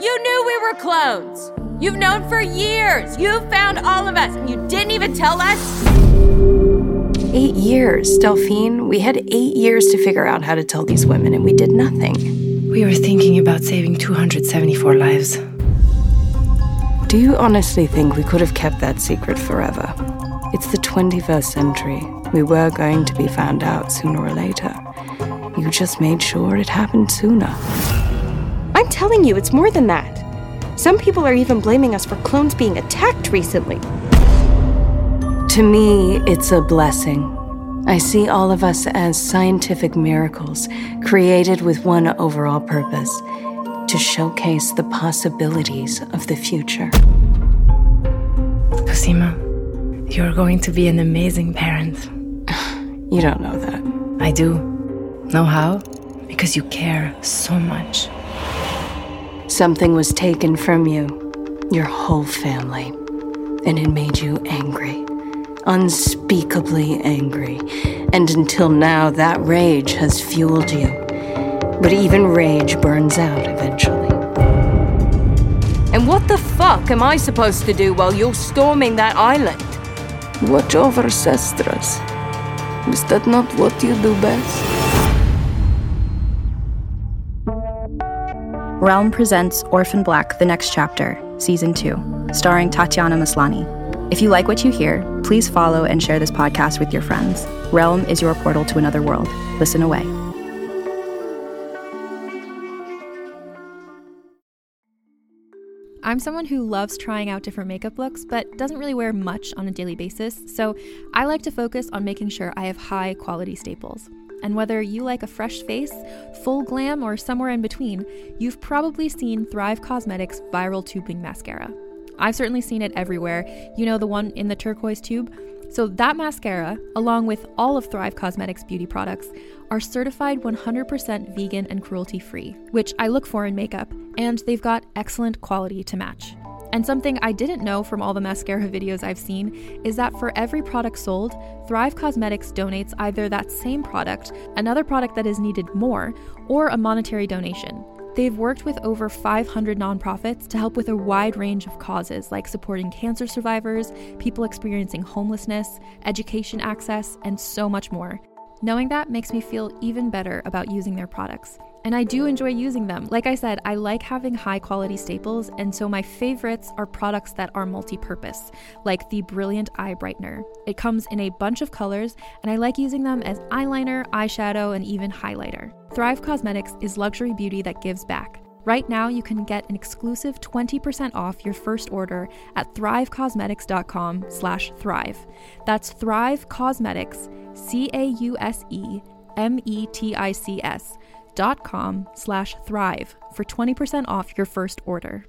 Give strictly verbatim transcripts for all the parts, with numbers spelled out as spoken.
You knew we were clones. You've known for years. You found all of us, and you didn't even tell us? Eight years, Delphine. We had eight years to figure out how to tell these women, and we did nothing. We were thinking about saving two hundred seventy-four lives. Do you honestly think we could have kept that secret forever? It's the twenty-first century. We were going to be found out sooner or later. You just made sure it happened sooner. I'm telling you, it's more than that. Some people are even blaming us for clones being attacked recently. To me, it's a blessing. I see all of us as scientific miracles, created with one overall purpose: to showcase the possibilities of the future. Cosima, you're going to be an amazing parent. You don't know that. I do. Know how? Because you care so much. Something was taken from you, your whole family, and it made you angry. Unspeakably angry. And until now, that rage has fueled you. But even rage burns out eventually. And what the fuck am I supposed to do while you're storming that island? Watch over Sestras. Is that not what you do best? Realm presents Orphan Black: The Next Chapter, Season two, starring Tatiana Maslany. If you like what you hear, please follow and share this podcast with your friends. Realm is your portal to another world. Listen away. I'm someone who loves trying out different makeup looks, but doesn't really wear much on a daily basis, so I like to focus on making sure I have high quality staples. And whether you like a fresh face, full glam, or somewhere in between, you've probably seen Thrive Causemetics Viral Tubing Mascara. I've certainly seen it everywhere. You know, the one in the turquoise tube? So that mascara, along with all of Thrive Causemetics beauty products, are certified one hundred percent vegan and cruelty-free, which I look for in makeup, and they've got excellent quality to match. And something I didn't know from all the mascara videos I've seen is that for every product sold, Thrive Causemetics donates either that same product, another product that is needed more, or a monetary donation. They've worked with over five hundred nonprofits to help with a wide range of causes like supporting cancer survivors, people experiencing homelessness, education access, and so much more. Knowing that makes me feel even better about using their products. And I do enjoy using them. Like I said, I like having high quality staples, and so my favorites are products that are multi-purpose, like the Brilliant Eye Brightener. It comes in a bunch of colors, and I like using them as eyeliner, eyeshadow, and even highlighter. Thrive Causemetics is luxury beauty that gives back. Right now, you can get an exclusive twenty percent off your first order at thrivecausemetics.com slash thrive. That's Thrive Causemetics, C A U S E M E T I C S, dot com slash thrive for twenty percent off your first order.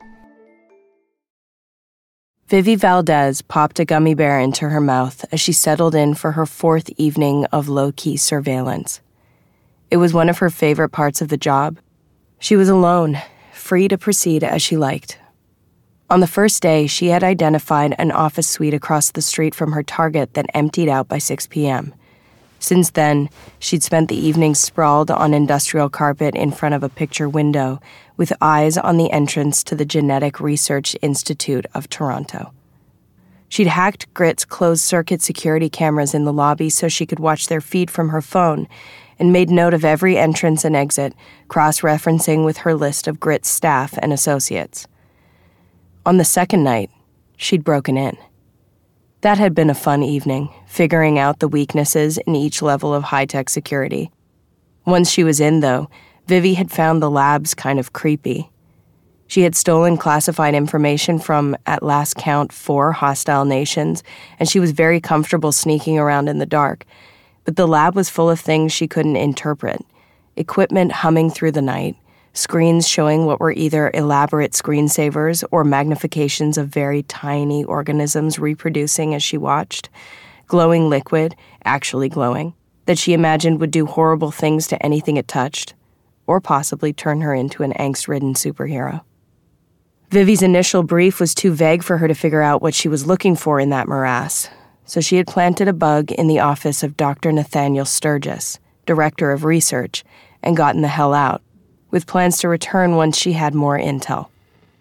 Vivi Valdez popped a gummy bear into her mouth as she settled in for her fourth evening of low-key surveillance. It was one of her favorite parts of the job. She was alone, free to proceed as she liked. On the first day, she had identified an office suite across the street from her target that emptied out by six p.m. Since then, she'd spent the evening sprawled on industrial carpet in front of a picture window, with eyes on the entrance to the Genetic Research Institute of Toronto. She'd hacked Grit's closed-circuit security cameras in the lobby so she could watch their feed from her phone, and made note of every entrance and exit, cross-referencing with her list of Grit's staff and associates. On the second night, she'd broken in. That had been a fun evening, figuring out the weaknesses in each level of high-tech security. Once she was in, though, Vivi had found the labs kind of creepy. She had stolen classified information from, at last count, four hostile nations, and she was very comfortable sneaking around in the dark. But the lab was full of things she couldn't interpret. Equipment humming through the night, screens showing what were either elaborate screensavers or magnifications of very tiny organisms reproducing as she watched, glowing liquid, actually glowing, that she imagined would do horrible things to anything it touched, or possibly turn her into an angst-ridden superhero. Vivi's initial brief was too vague for her to figure out what she was looking for in that morass, so she had planted a bug in the office of Doctor Nathaniel Sturgis, director of research, and gotten the hell out, with plans to return once she had more intel.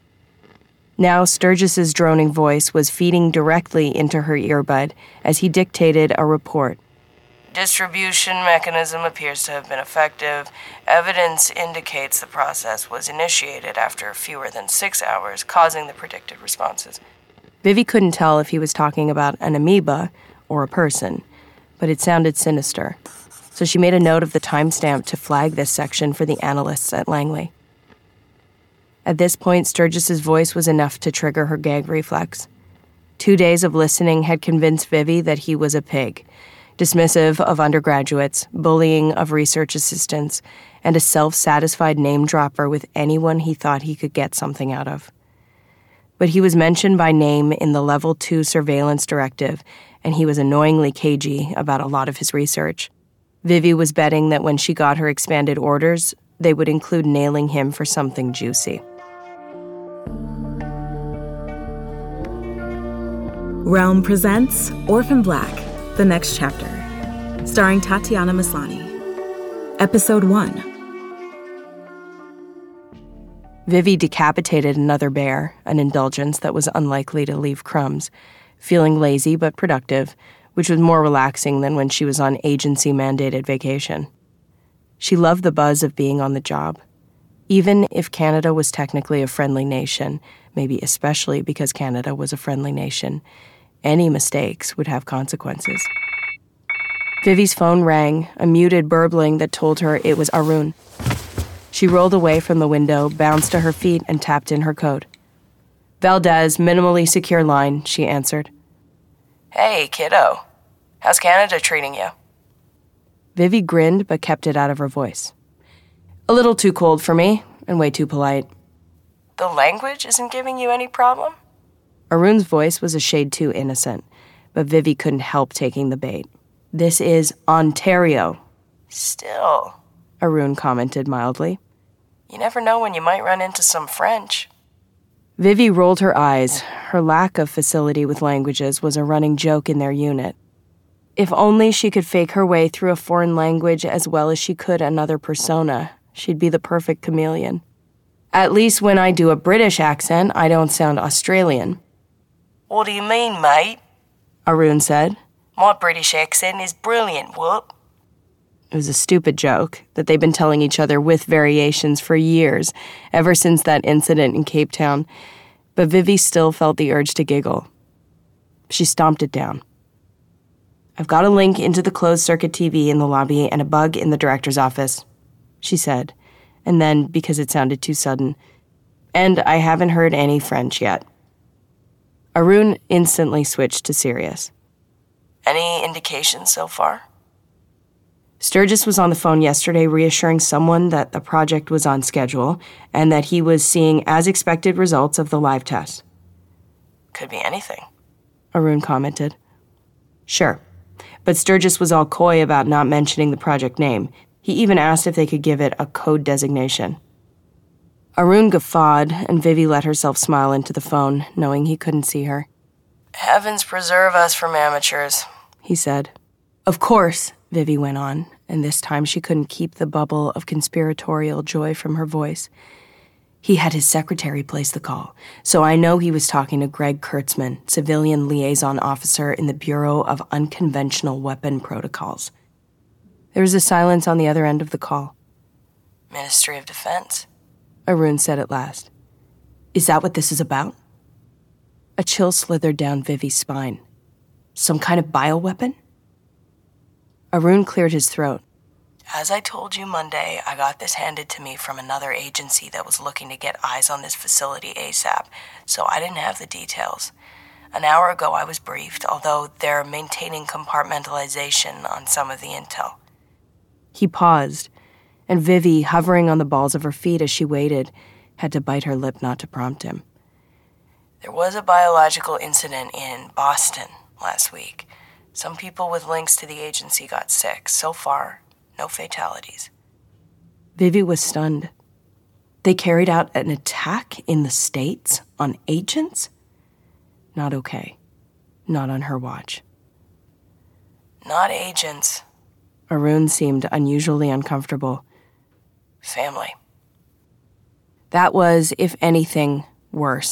Now Sturgis's droning voice was feeding directly into her earbud as he dictated a report. Distribution mechanism appears to have been effective. Evidence indicates the process was initiated after fewer than six hours, causing the predicted responses. Vivi couldn't tell if he was talking about an amoeba or a person, but it sounded sinister. So she made a note of the timestamp to flag this section for the analysts at Langley. At this point, Sturgis's voice was enough to trigger her gag reflex. Two days of listening had convinced Vivi that he was a pig, dismissive of undergraduates, bullying of research assistants, and a self-satisfied name-dropper with anyone he thought he could get something out of. But he was mentioned by name in the Level two surveillance directive, and he was annoyingly cagey about a lot of his research. Vivi was betting that when she got her expanded orders, they would include nailing him for something juicy. Realm presents Orphan Black, The Next Chapter, starring Tatiana Maslany. Episode one. Vivi decapitated another bear, an indulgence that was unlikely to leave crumbs, feeling lazy but productive, which was more relaxing than when she was on agency-mandated vacation. She loved the buzz of being on the job. Even if Canada was technically a friendly nation, maybe especially because Canada was a friendly nation, any mistakes would have consequences. Vivi's phone rang, a muted burbling that told her it was Arun. She rolled away from the window, bounced to her feet, and tapped in her code. Valdez, minimally secure line, she answered. Hey, kiddo. How's Canada treating you? Vivi grinned but kept it out of her voice. A little too cold for me, and way too polite. The language isn't giving you any problem? Arun's voice was a shade too innocent, but Vivi couldn't help taking the bait. This is Ontario. Still, Arun commented mildly. You never know when you might run into some French. Vivi rolled her eyes. Her lack of facility with languages was a running joke in their unit. If only she could fake her way through a foreign language as well as she could another persona, she'd be the perfect chameleon. At least when I do a British accent, I don't sound Australian. What do you mean, mate? Arun said. My British accent is brilliant, whoop. It was a stupid joke that they'd been telling each other with variations for years, ever since that incident in Cape Town, but Vivi still felt the urge to giggle. She stomped it down. I've got a link into the closed-circuit T V in the lobby and a bug in the director's office, she said, and then, because it sounded too sudden, and I haven't heard any French yet. Arun instantly switched to serious. Any indications so far? Sturgis was on the phone yesterday reassuring someone that the project was on schedule and that he was seeing as expected results of the live test. Could be anything, Arun commented. Sure, but Sturgis was all coy about not mentioning the project name. He even asked if they could give it a code designation. Arun guffawed, and Vivi let herself smile into the phone, knowing he couldn't see her. Heavens preserve us from amateurs, he said. Of course, Vivi went on, and this time she couldn't keep the bubble of conspiratorial joy from her voice. He had his secretary place the call, so I know he was talking to Greg Kurtzman, civilian liaison officer in the Bureau of Unconventional Weapon Protocols. There was a silence on the other end of the call. Ministry of Defense, Arun said at last. Is that what this is about? A chill slithered down Vivi's spine. Some kind of bioweapon? Arun cleared his throat. As I told you Monday, I got this handed to me from another agency that was looking to get eyes on this facility ASAP, so I didn't have the details. An hour ago I was briefed, although they're maintaining compartmentalization on some of the intel. He paused, and Vivi, hovering on the balls of her feet as she waited, had to bite her lip not to prompt him. There was a biological incident in Boston last week. Some people with links to the agency got sick. So far, no fatalities. Vivi was stunned. They carried out an attack in the States on agents? Not okay. Not on her watch. Not agents. Arun seemed unusually uncomfortable. Family. That was, if anything, worse.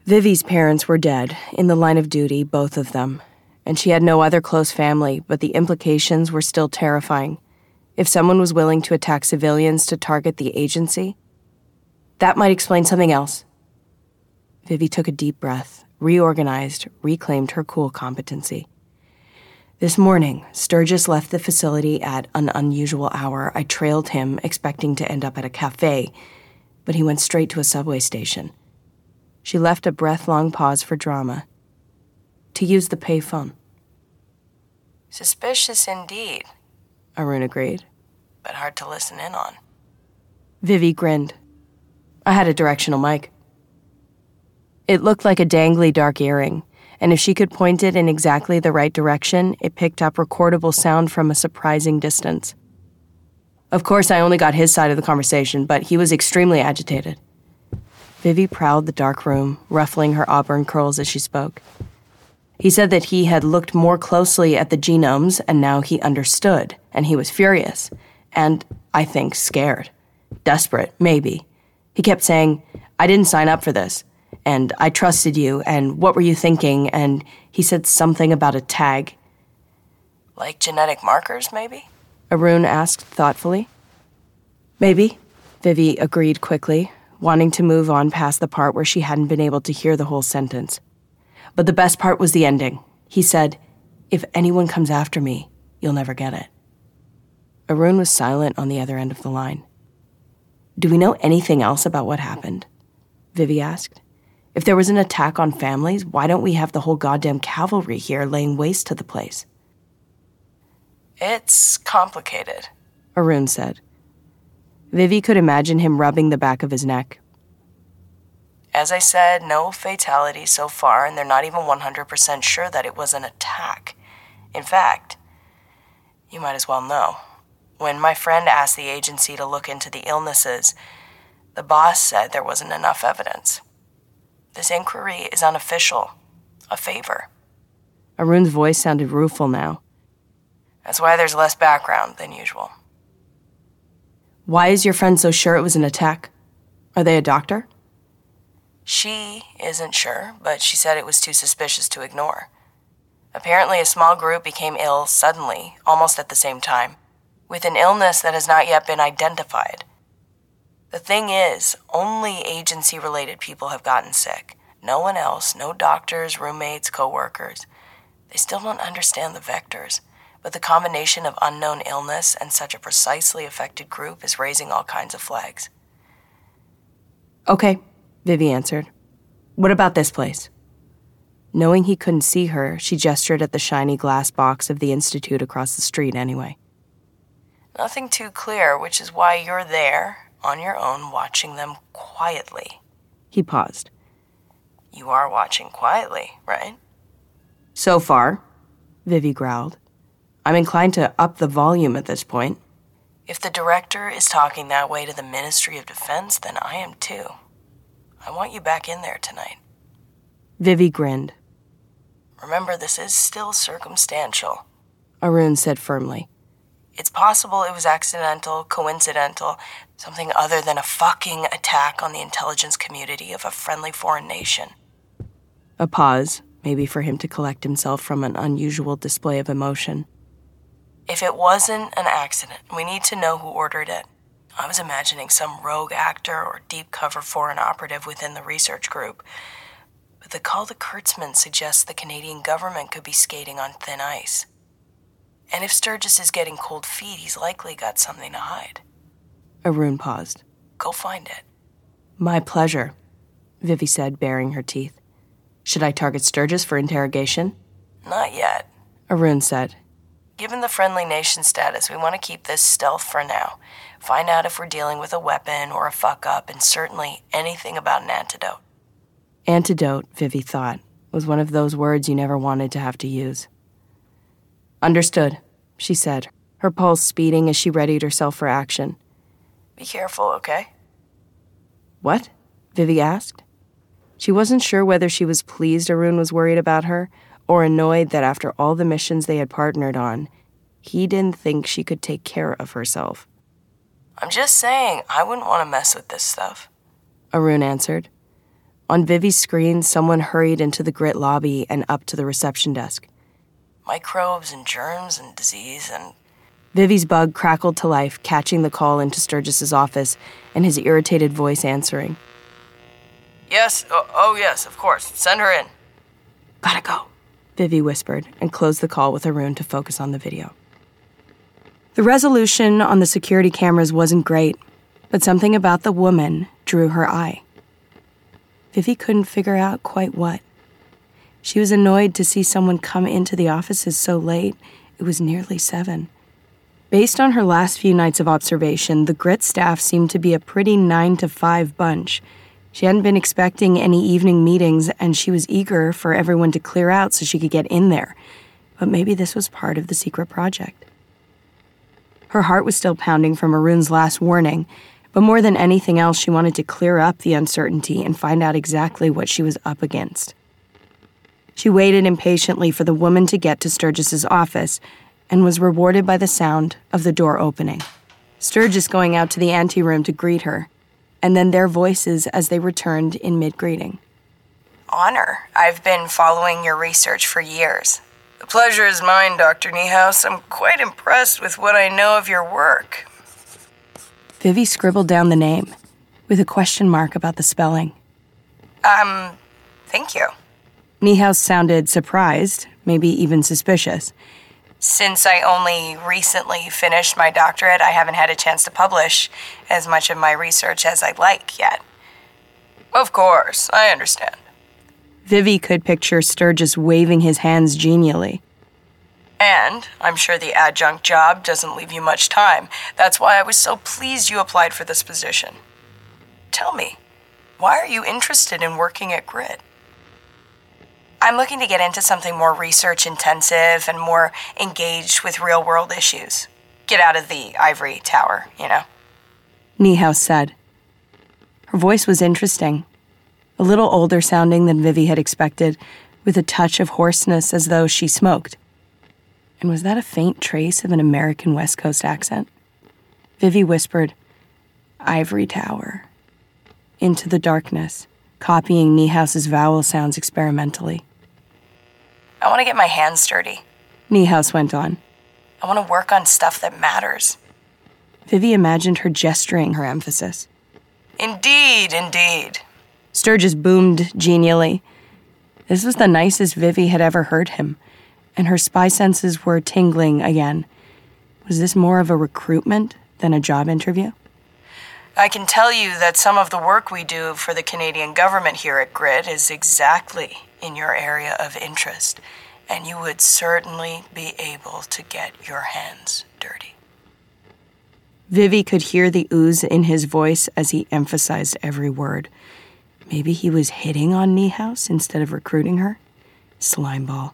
Vivi's parents were dead, in the line of duty, both of them, and she had no other close family, but the implications were still terrifying. If someone was willing to attack civilians to target the agency, that might explain something else. Vivi took a deep breath, reorganized, reclaimed her cool competency. This morning, Sturgis left the facility at an unusual hour. I trailed him, expecting to end up at a cafe, but he went straight to a subway station. She left a breath-long pause for drama. To use the payphone. Suspicious indeed, Arun agreed. But hard to listen in on. Vivi grinned. I had a directional mic. It looked like a dangly dark earring, and if she could point it in exactly the right direction, it picked up recordable sound from a surprising distance. Of course, I only got his side of the conversation, but he was extremely agitated. Vivi prowled the dark room, ruffling her auburn curls as she spoke. He said that he had looked more closely at the genomes, and now he understood, and he was furious, and, I think, scared. Desperate, maybe. He kept saying, I didn't sign up for this, and I trusted you, and what were you thinking, and he said something about a tag. Like genetic markers, maybe? Arun asked thoughtfully. Maybe, Vivi agreed quickly, wanting to move on past the part where she hadn't been able to hear the whole sentence. But the best part was the ending. He said, if anyone comes after me, you'll never get it. Arun was silent on the other end of the line. Do we know anything else about what happened? Vivi asked. If there was an attack on families, why don't we have the whole goddamn cavalry here laying waste to the place? It's complicated, Arun said. Vivi could imagine him rubbing the back of his neck. As I said, no fatalities so far, and they're not even one hundred percent sure that it was an attack. In fact, you might as well know. When my friend asked the agency to look into the illnesses, the boss said there wasn't enough evidence. This inquiry is unofficial, a favor. Arun's voice sounded rueful now. That's why there's less background than usual. Why is your friend so sure it was an attack? Are they a doctor? She isn't sure, but she said it was too suspicious to ignore. Apparently, a small group became ill suddenly, almost at the same time, with an illness that has not yet been identified. The thing is, only agency-related people have gotten sick. No one else, no doctors, roommates, co-workers. They still don't understand the vectors, but the combination of unknown illness and such a precisely affected group is raising all kinds of flags. Okay, Vivi answered. What about this place? Knowing he couldn't see her, she gestured at the shiny glass box of the institute across the street anyway. Nothing too clear, which is why you're there, on your own, watching them quietly. He paused. You are watching quietly, right? So far, Vivi growled. I'm inclined to up the volume at this point. If the director is talking that way to the Ministry of Defense, then I am too. I want you back in there tonight. Vivi grinned. Remember, this is still circumstantial, Arun said firmly. It's possible it was accidental, coincidental, something other than a fucking attack on the intelligence community of a friendly foreign nation. A pause, maybe for him to collect himself from an unusual display of emotion. If it wasn't an accident, we need to know who ordered it. I was imagining some rogue actor or deep cover foreign operative within the research group. But the call to Kurtzman suggests the Canadian government could be skating on thin ice. And if Sturgis is getting cold feet, he's likely got something to hide. Arun paused. Go find it. My pleasure, Vivi said, baring her teeth. Should I target Sturgis for interrogation? Not yet, Arun said. Given the friendly nation status, we want to keep this stealth for now. Find out if we're dealing with a weapon or a fuck-up, and certainly anything about an antidote. Antidote, Vivi thought, was one of those words you never wanted to have to use. Understood, she said, her pulse speeding as she readied herself for action. Be careful, okay? What? Vivi asked. She wasn't sure whether she was pleased Arun was worried about her, or annoyed that after all the missions they had partnered on, he didn't think she could take care of herself. I'm just saying, I wouldn't want to mess with this stuff, Arun answered. on Vivi's screen, someone hurried into the Grit lobby and up to the reception desk. Microbes and germs and disease and... Vivi's bug crackled to life, catching the call into Sturgis's office and his irritated voice answering. Yes, oh, oh yes, of course. Send her in. Gotta go, Vivi whispered and closed the call with Arun to focus on the video. The resolution on the security cameras wasn't great, but something about the woman drew her eye. Vivi couldn't figure out quite what. She was annoyed to see someone come into the offices so late. It was nearly seven. Based on her last few nights of observation, the Grit staff seemed to be a pretty nine to five bunch. She hadn't been expecting any evening meetings, and she was eager for everyone to clear out so she could get in there. But maybe this was part of the secret project. Her heart was still pounding from Arun's last warning, but more than anything else, she wanted to clear up the uncertainty and find out exactly what she was up against. She waited impatiently for the woman to get to Sturgis's office and was rewarded by the sound of the door opening. Sturgis going out to the anteroom to greet her, and then their voices as they returned in mid-greeting. Honor. I've been following your research for years. The pleasure is mine, Doctor Niehaus. I'm quite impressed with what I know of your work. Vivi scribbled down the name, with a question mark about the spelling. Um, thank you. Niehaus sounded surprised, maybe even suspicious. Since I only recently finished my doctorate, I haven't had a chance to publish as much of my research as I'd like yet. Of course, I understand. Vivi could picture Sturgis waving his hands genially. And I'm sure the adjunct job doesn't leave you much time. That's why I was so pleased you applied for this position. Tell me, why are you interested in working at Grit? I'm looking to get into something more research-intensive and more engaged with real-world issues. Get out of the ivory tower, you know? Niehaus said. Her voice was interesting, a little older sounding than Vivi had expected, with a touch of hoarseness as though she smoked. And was that a faint trace of an American West Coast accent? Vivi whispered, "Ivory tower," into the darkness, copying Niehaus's vowel sounds experimentally. I want to get my hands dirty. Niehaus went on. I want to work on stuff that matters. Vivi imagined her gesturing her emphasis. Indeed, indeed. Sturgis boomed genially. This was the nicest Vivi had ever heard him, and her spy senses were tingling again. Was this more of a recruitment than a job interview? I can tell you that some of the work we do for the Canadian government here at Grit is exactly in your area of interest, and you would certainly be able to get your hands dirty. Vivi could hear the ooze in his voice as he emphasized every word. Maybe he was hitting on Niehaus instead of recruiting her? Slimeball.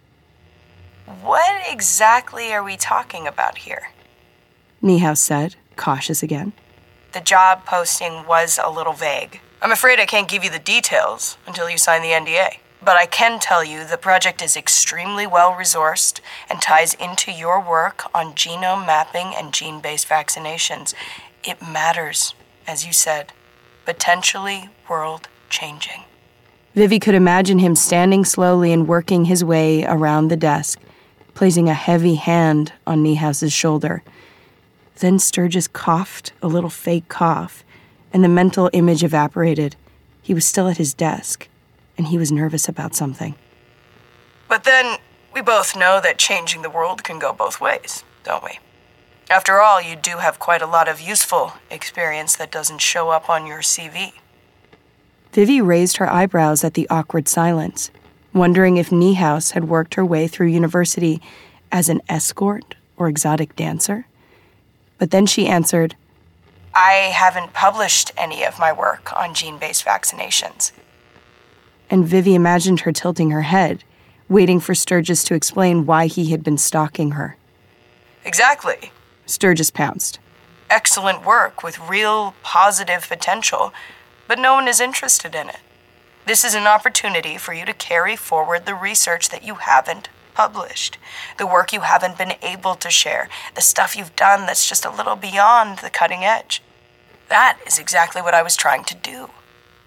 What exactly are we talking about here? Niehaus said, cautious again. The job posting was a little vague. I'm afraid I can't give you the details until you sign the N D A. But I can tell you the project is extremely well-resourced and ties into your work on genome mapping and gene-based vaccinations. It matters, as you said, potentially world-changing. Vivi could imagine him standing slowly and working his way around the desk, placing a heavy hand on Niehaus's shoulder. Then Sturgis coughed a little fake cough, and the mental image evaporated. He was still at his desk, and he was nervous about something. But then, we both know that changing the world can go both ways, don't we? After all, you do have quite a lot of useful experience that doesn't show up on your C V. Vivi raised her eyebrows at the awkward silence, wondering if Niehaus had worked her way through university as an escort or exotic dancer. But then she answered, I haven't published any of my work on gene-based vaccinations. And Vivi imagined her tilting her head, waiting for Sturgis to explain why he had been stalking her. Exactly. Sturgis pounced. Excellent work with real positive potential, but no one is interested in it. This is an opportunity for you to carry forward the research that you haven't published, the work you haven't been able to share, the stuff you've done that's just a little beyond the cutting edge. That is exactly what I was trying to do.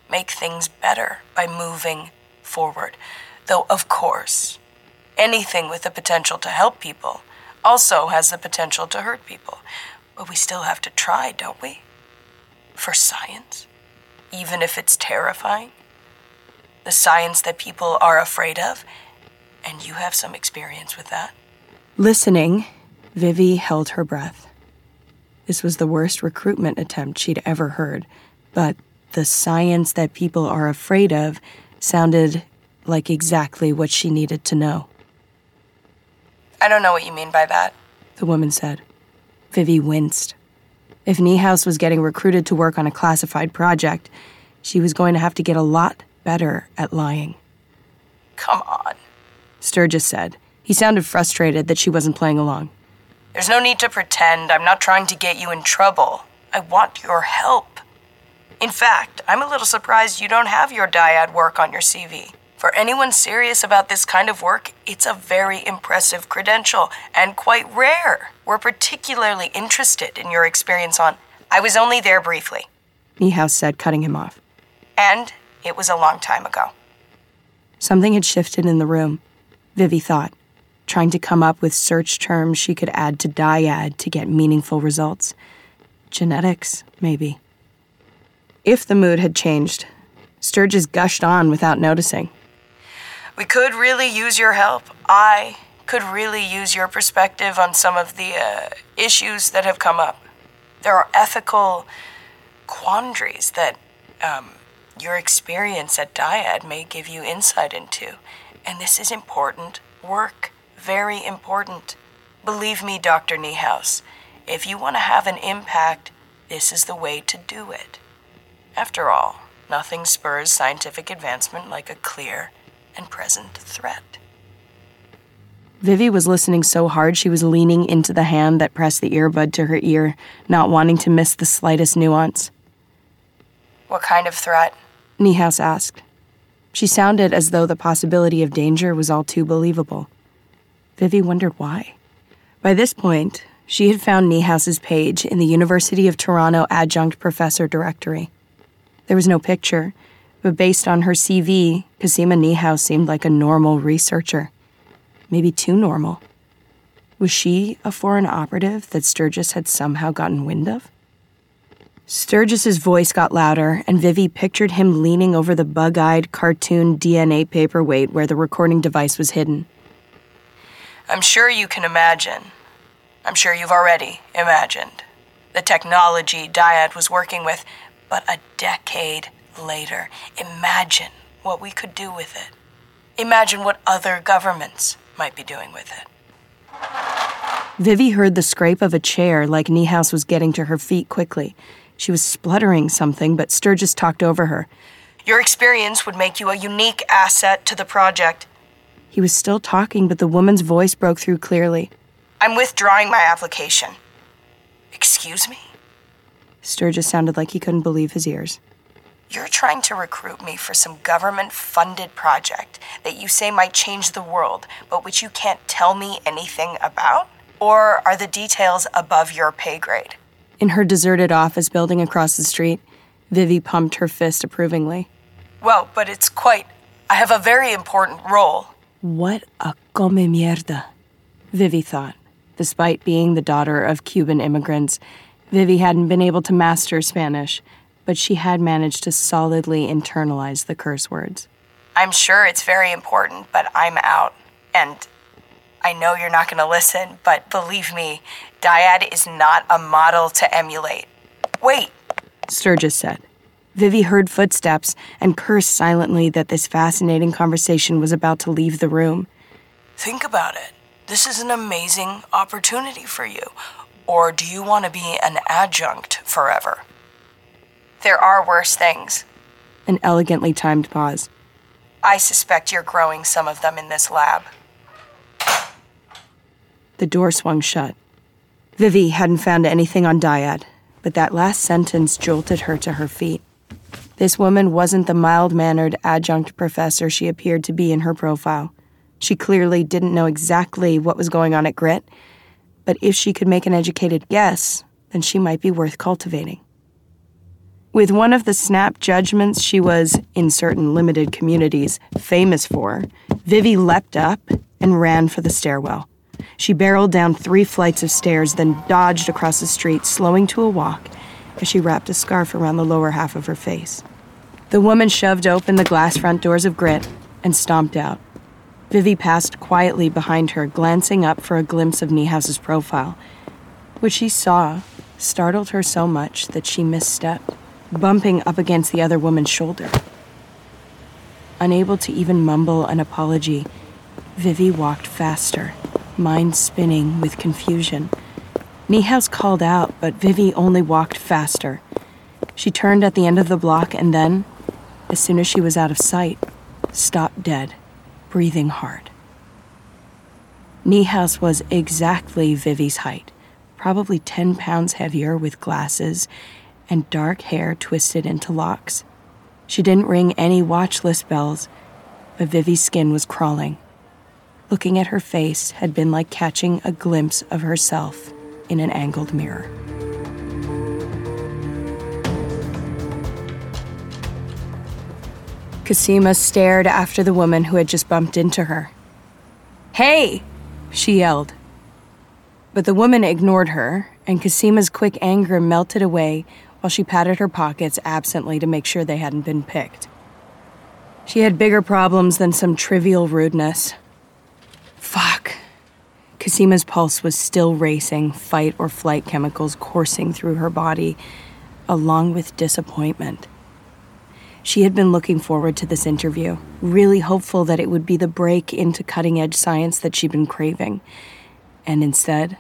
make things better by moving forward. Though, of course, anything with the potential to help people also has the potential to hurt people. But we still have to try, don't we? For science, even if it's terrifying. The science that people are afraid of, and you have some experience with that. Listening, Vivi held her breath. This was the worst recruitment attempt she'd ever heard, but the science that people are afraid of sounded like exactly what she needed to know. I don't know what you mean by that, the woman said. Vivi winced. If Niehaus was getting recruited to work on a classified project, she was going to have to get a lot better at lying. Come on, Sturgis said. He sounded frustrated that she wasn't playing along. There's no need to pretend. I'm not trying to get you in trouble. I want your help. In fact, I'm a little surprised you don't have your dyad work on your C V. For anyone serious about this kind of work, it's a very impressive credential and quite rare. We're particularly interested in your experience on... I was only there briefly, Niehaus said, cutting him off. And it was a long time ago. Something had shifted in the room, Vivi thought, trying to come up with search terms she could add to dyad to get meaningful results. Genetics, maybe. If the mood had changed, Sturgis gushed on without noticing. We could really use your help. I could really use your perspective on some of the uh, issues that have come up. There are ethical quandaries that um, your experience at dyad may give you insight into. And this is important work, very important. Believe me, Doctor Niehaus, if you want to have an impact, this is the way to do it. After all, nothing spurs scientific advancement like a clear and present threat. Vivi was listening so hard she was leaning into the hand that pressed the earbud to her ear, not wanting to miss the slightest nuance. What kind of threat? Niehaus asked. She sounded as though the possibility of danger was all too believable. Vivi wondered why. By this point, she had found Niehaus's page in the University of Toronto Adjunct Professor Directory. There was no picture, but based on her C V, Cosima Niehaus seemed like a normal researcher. Maybe too normal. Was she a foreign operative that Sturgis had somehow gotten wind of? Sturgis's voice got louder, and Vivi pictured him leaning over the bug-eyed cartoon D N A paperweight where the recording device was hidden. I'm sure you can imagine. I'm sure you've already imagined the technology dyad was working with, but a decade later, imagine what we could do with it. Imagine what other governments might be doing with it. Vivi heard the scrape of a chair like Niehaus was getting to her feet quickly. She was spluttering something, but Sturgis talked over her. Your experience would make you a unique asset to the project. He was still talking, but the woman's voice broke through clearly. I'm withdrawing my application. Excuse me? Sturgis sounded like he couldn't believe his ears. You're trying to recruit me for some government-funded project that you say might change the world, but which you can't tell me anything about? Or are the details above your pay grade? In her deserted office building across the street, Vivi pumped her fist approvingly. Well, but it's quite... I have a very important role. What a come mierda, Vivi thought. Despite being the daughter of Cuban immigrants, Vivi hadn't been able to master Spanish, but she had managed to solidly internalize the curse words. I'm sure it's very important, but I'm out. And I know you're not going to listen, but believe me, dyad is not a model to emulate. Wait, Sturgis said. Vivi heard footsteps and cursed silently that this fascinating conversation was about to leave the room. Think about it. This is an amazing opportunity for you. Or do you want to be an adjunct forever? There are worse things. An elegantly timed pause. I suspect you're growing some of them in this lab. The door swung shut. Vivi hadn't found anything on dyad, but that last sentence jolted her to her feet. This woman wasn't the mild-mannered adjunct professor she appeared to be in her profile. She clearly didn't know exactly what was going on at Grit, but if she could make an educated guess, then she might be worth cultivating. With one of the snap judgments she was, in certain limited communities, famous for, Vivi leapt up and ran for the stairwell. She barreled down three flights of stairs, then dodged across the street, slowing to a walk as she wrapped a scarf around the lower half of her face. The woman shoved open the glass front doors of Grit and stomped out. Vivi passed quietly behind her, glancing up for a glimpse of Niehouse's profile. What she saw startled her so much that she misstepped, bumping up against the other woman's shoulder. Unable to even mumble an apology, Vivi walked faster, mind spinning with confusion. Niehaus called out, but Vivi only walked faster. She turned at the end of the block and then, as soon as she was out of sight, stopped dead, breathing hard. Niehaus was exactly Vivi's height, probably ten pounds heavier, with glasses and dark hair twisted into locks. She didn't ring any watch list bells, but Vivi's skin was crawling. Looking at her face had been like catching a glimpse of herself in an angled mirror. Cosima stared after the woman who had just bumped into her. "Hey!" she yelled. But the woman ignored her, and Cosima's quick anger melted away while she patted her pockets absently to make sure they hadn't been picked. She had bigger problems than some trivial rudeness. Fuck. Cosima's pulse was still racing, fight or flight chemicals coursing through her body, along with disappointment. She had been looking forward to this interview, really hopeful that it would be the break into cutting-edge science that she'd been craving. And instead...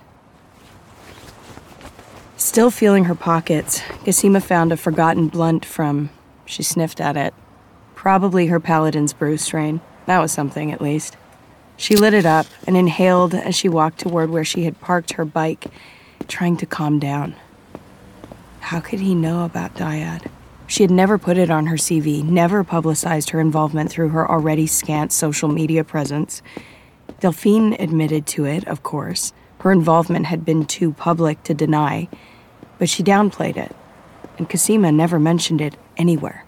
Still feeling her pockets, Cosima found a forgotten blunt from... She sniffed at it. Probably her Paladin's Brew strain. That was something, at least. She lit it up and inhaled as she walked toward where she had parked her bike, trying to calm down. How could he know about Dyad? She had never put it on her C V, never publicized her involvement through her already scant social media presence. Delphine admitted to it, of course. Her involvement had been too public to deny, but she downplayed it, and Cosima never mentioned it anywhere.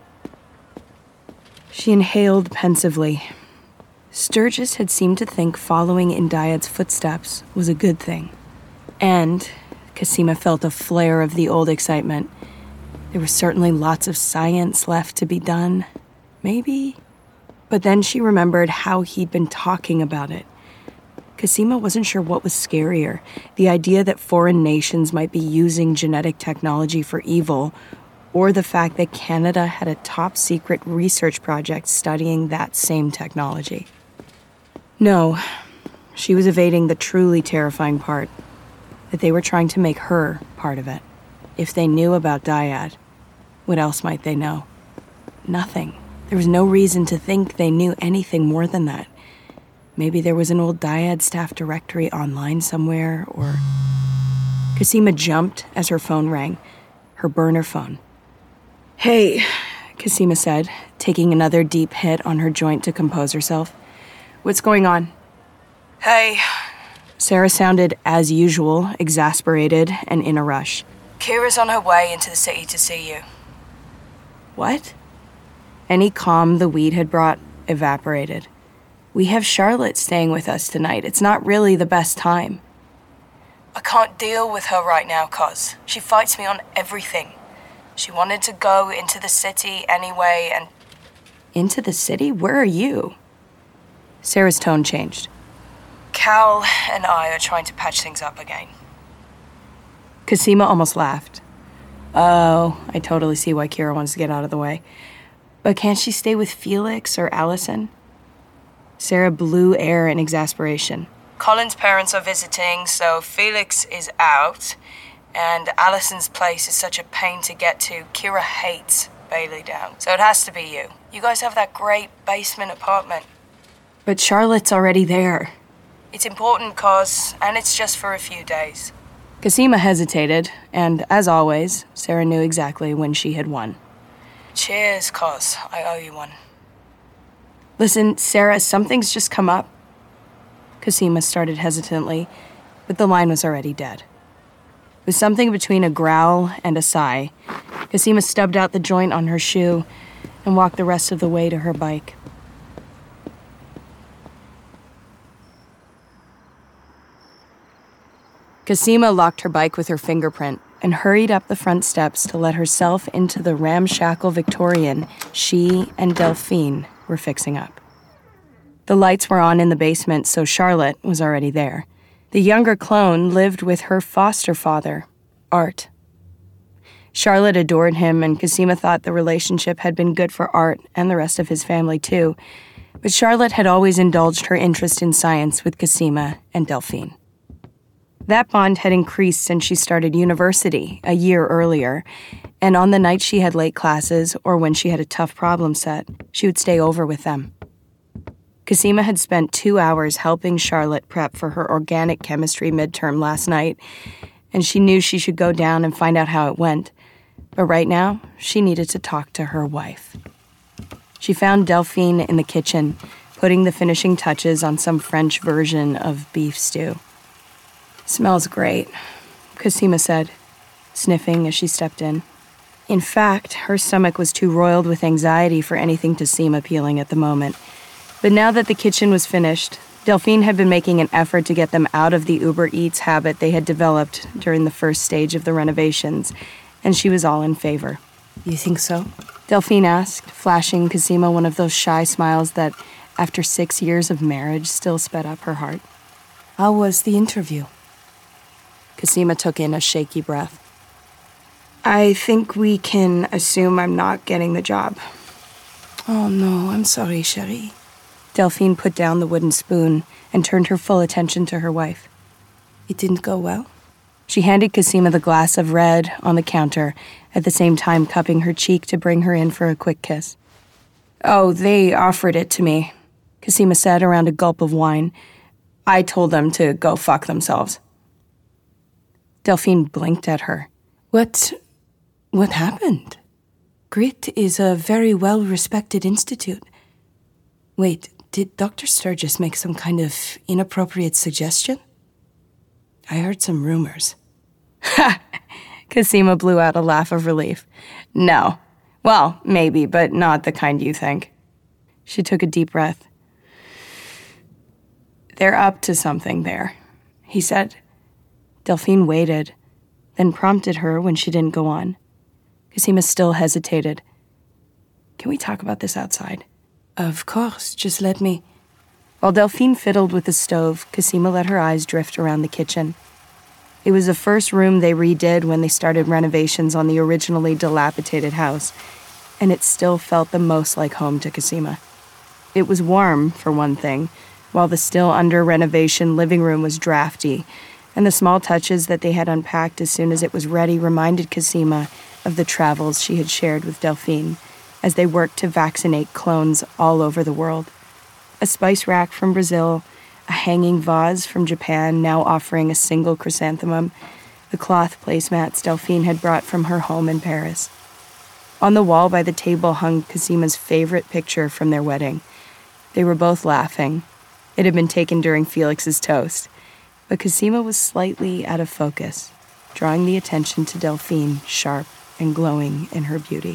She inhaled pensively. Sturgis had seemed to think following in Dyad's footsteps was a good thing. And Cosima felt a flare of the old excitement. There was certainly lots of science left to be done. Maybe? But then she remembered how he'd been talking about it. Cosima wasn't sure what was scarier, the idea that foreign nations might be using genetic technology for evil, or the fact that Canada had a top-secret research project studying that same technology. No, she was evading the truly terrifying part, that they were trying to make her part of it. If they knew about Dyad, what else might they know? Nothing. There was no reason to think they knew anything more than that. Maybe there was an old Dyad staff directory online somewhere, or... Cosima jumped as her phone rang, her burner phone. "Hey," Cosima said, taking another deep hit on her joint to compose herself. "What's going on?" "Hey." Sarah sounded, as usual, exasperated and in a rush. "Kira's on her way into the city to see you." "What?" Any calm the weed had brought evaporated. "We have Charlotte staying with us tonight. It's not really the best time." "I can't deal with her right now, cuz. She fights me on everything. She wanted to go into the city anyway, and..." "Into the city? Where are you?" Sarah's tone changed. "Cal and I are trying to patch things up again." Cosima almost laughed. "Oh, I totally see why Kira wants to get out of the way. But can't she stay with Felix or Allison?" Sarah blew air in exasperation. "Colin's parents are visiting, so Felix is out, and Allison's place is such a pain to get to. Kira hates Bailey Down, so it has to be you. You guys have that great basement apartment." "But Charlotte's already there." "It's important, cause, and it's just for a few days." Cosima hesitated, and as always, Sarah knew exactly when she had won. "Cheers, cause I owe you one." "Listen, Sarah, something's just come up." Cosima started hesitantly, but the line was already dead. With something between a growl and a sigh, Cosima stubbed out the joint on her shoe and walked the rest of the way to her bike. Cosima locked her bike with her fingerprint and hurried up the front steps to let herself into the ramshackle Victorian she and Delphine were fixing up. The lights were on in the basement, so Charlotte was already there. The younger clone lived with her foster father, Art. Charlotte adored him, and Cosima thought the relationship had been good for Art and the rest of his family, too. But Charlotte had always indulged her interest in science with Cosima and Delphine. That bond had increased since she started university a year earlier, and on the nights she had late classes or when she had a tough problem set, she would stay over with them. Cosima had spent two hours helping Charlotte prep for her organic chemistry midterm last night, and she knew she should go down and find out how it went. But right now, she needed to talk to her wife. She found Delphine in the kitchen, putting the finishing touches on some French version of beef stew. "Smells great," Cosima said, sniffing as she stepped in. In fact, her stomach was too roiled with anxiety for anything to seem appealing at the moment. But now that the kitchen was finished, Delphine had been making an effort to get them out of the Uber Eats habit they had developed during the first stage of the renovations, and she was all in favor. "You think so?" Delphine asked, flashing Cosima one of those shy smiles that, after six years of marriage, still sped up her heart. "How was the interview?" Cosima took in a shaky breath. "I think we can assume I'm not getting the job." "Oh no, I'm sorry, chérie." Delphine put down the wooden spoon and turned her full attention to her wife. "It didn't go well?" She handed Cosima the glass of red on the counter, at the same time cupping her cheek to bring her in for a quick kiss. "Oh, they offered it to me," Cosima said around a gulp of wine. "I told them to go fuck themselves." Delphine blinked at her. What... what happened? Grit is a very well-respected institute. Wait, did Doctor Sturgis make some kind of inappropriate suggestion? I heard some rumors. Ha! Cosima blew out a laugh of relief. No. Well, maybe, but not the kind you think. She took a deep breath. They're up to something there, he said. Delphine waited, then prompted her when she didn't go on. Cosima still hesitated. Can we talk about this outside? Of course, just let me... While Delphine fiddled with the stove, Cosima let her eyes drift around the kitchen. It was the first room they redid when they started renovations on the originally dilapidated house, and it still felt the most like home to Cosima. It was warm, for one thing, while the still under-renovation living room was drafty, and the small touches that they had unpacked as soon as it was ready reminded Cosima of the travels she had shared with Delphine as they worked to vaccinate clones all over the world. A spice rack from Brazil, a hanging vase from Japan now offering a single chrysanthemum, the cloth placemats Delphine had brought from her home in Paris. On the wall by the table hung Cosima's favorite picture from their wedding. They were both laughing. It had been taken during Felix's toast, but Cosima was slightly out of focus, drawing the attention to Delphine, sharp and glowing in her beauty.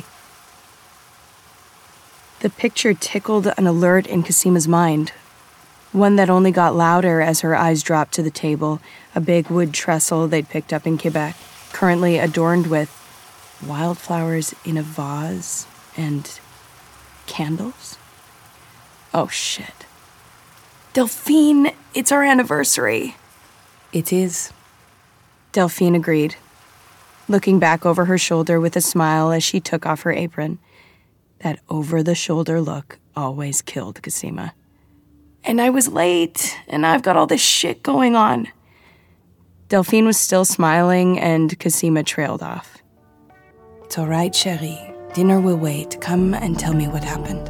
The picture tickled an alert in Cosima's mind, one that only got louder as her eyes dropped to the table, a big wood trestle they'd picked up in Quebec, currently adorned with wildflowers in a vase and candles. Oh, shit. Delphine, it's our anniversary. It is. Delphine agreed, looking back over her shoulder with a smile as she took off her apron. That over-the-shoulder look always killed Cosima. And I was late, and I've got all this shit going on. Delphine was still smiling, and Cosima trailed off. It's all right, chérie. Dinner will wait. Come and tell me what happened.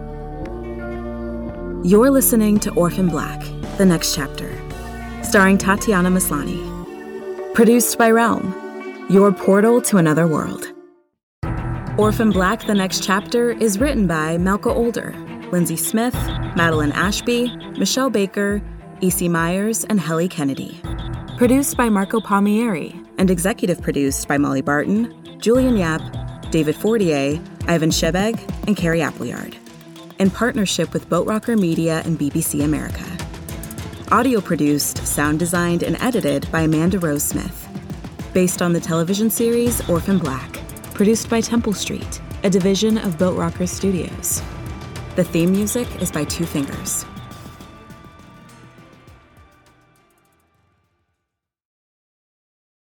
You're listening to Orphan Black, The Next Chapter, starring Tatiana Maslany. Produced by Realm, your portal to another world. Orphan Black, The Next Chapter is written by Malka Older, Lindsay Smith, Madeline Ashby, Michelle Baker, E C Myers, and Helly Kennedy. Produced by Marco Palmieri and executive produced by Molly Barton, Julian Yap, David Fortier, Ivan Shebeg, and Carrie Appleyard, in partnership with Boat Rocker Media and B B C America. Audio produced, sound designed, and edited by Amanda Rose Smith. Based on the television series Orphan Black, produced by Temple Street, a division of Boat Rocker Studios. The theme music is by Two Fingers.